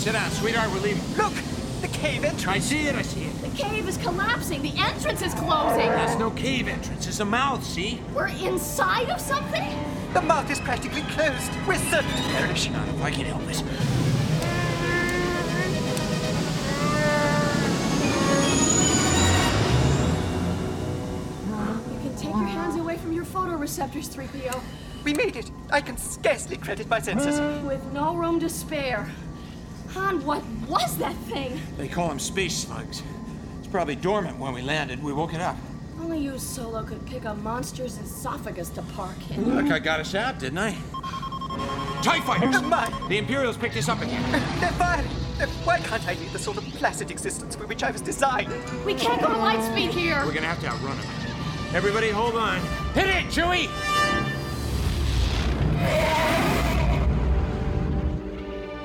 Sit down, sweetheart, we're leaving. Look! The cave entrance! I see it, I see it. The cave is collapsing. The entrance is closing. That's no cave entrance, it's a mouth, see? We're inside of something? The mouth is practically closed. We're certain to perish. Not if I can help it. You can take your hands away from your photoreceptors, 3PO. We made it. I can scarcely credit my senses. With no room to spare. Han, what was that thing? They call them space slugs. It's probably dormant when we landed. We woke it up. Only you, Solo, could pick a monster's esophagus to park in. Look, I got us out, didn't I? TIE fighters! Oh, my. The Imperials picked us up again. They're firing. Why can't I lead the sort of placid existence for which I was designed? We can't go to light speed here. We're gonna have to outrun them. Everybody hold on. Hit it, Chewie!